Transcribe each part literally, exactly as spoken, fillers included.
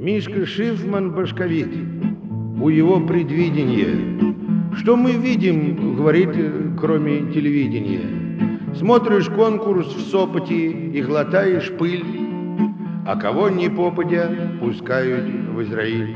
Мишка Шифман башковит. У его предвидение. Что мы видим, говорит, кроме телевидения? Смотришь конкурс в Сопоте и глотаешь пыль, а кого ни попадя пускают в Израиль.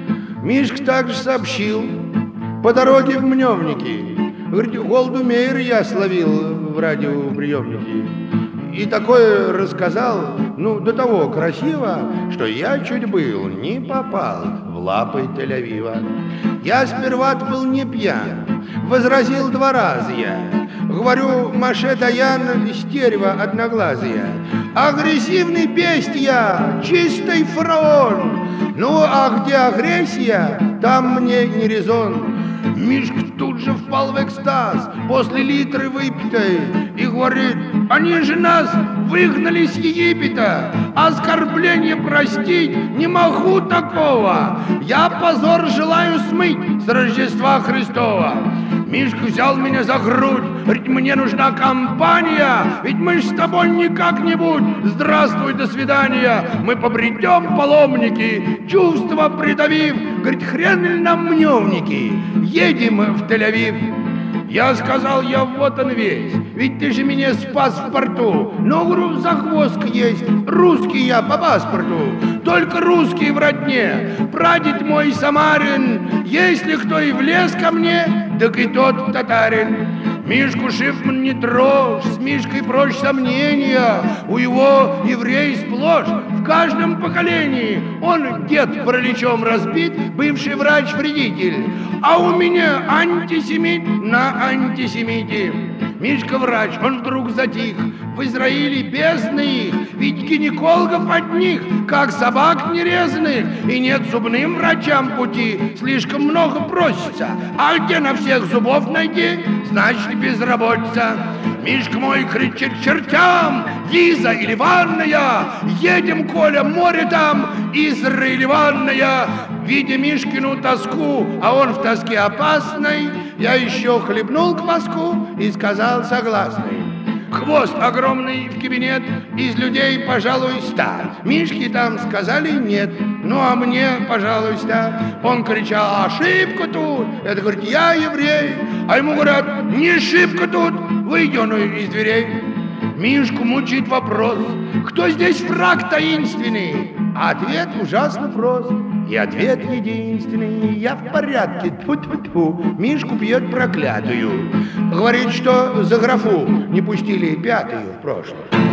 Мишка также сообщил по дороге в Мневники. Говорит, Голду Меир я словил в радиоприемнике. И такое рассказал, ну, до того красиво, что я чуть был не попал в лапы Тель-Авива. Я сперва был не пьян, возразил два раза я. Говорю, Моше Даян стерва одноглазая. Агрессивный бесть я, чистый фараон. Ну, а где агрессия, там мне не резон. Мишка тут же впал в экстаз после литры выпитой и говорит, они же нас выгнали с Египета, оскорбление простить не могу такого, я позор желаю смыть с Рождества Христова. Мишка взял меня за грудь, говорит, мне нужна компания, ведь мы ж с тобой не как-нибудь, здравствуй, до свидания, мы побредем паломники, чувства придавив, говорит, хрен ли нам мневники, едем в Тель-Авив. Я сказал, я вот он весь, ведь ты же меня спас в порту. Но, говорю, загвоздка есть, русский я по паспорту, только русский в родне. Прадед мой самарин, если кто и влез ко мне, так и тот татарин. Мишку Шифман не трожь, с Мишкой прочь сомнения, у его еврей сплошь, в каждом поколении. Он дед параличом разбит, бывший врач-вредитель, а у меня антисемит на антисемите. Мишка врач, он вдруг затих, в Израиле бездны их, ведь гинекологов одних, как собак нерезанных, и нет зубным врачам пути, слишком много просится, а где на всех зубов найти, значит безработица. Мишка мой кричит к чертям, Лиза или ванная, едем, Коля, море там, Израиль ванная. Видя Мишкину тоску, а он в тоске опасной, я еще хлебнул кваску и сказал согласный. Хвост огромный в кабинет, из людей, пожалуй, ста. Мишке там сказали нет, ну а мне, пожалуй, ста. Он кричал, ошибка тут, это, говорит, я еврей. А ему говорят, не шибко тут, выйди он из дверей. Мишку мучает вопрос, кто здесь враг таинственный? А ответ ужасно прост. И ответ единственный, я в порядке, тьфу-тьфу-тьфу. Мишку бьет проклятую. Говорит, что за графу не пустили пятую в прошлом.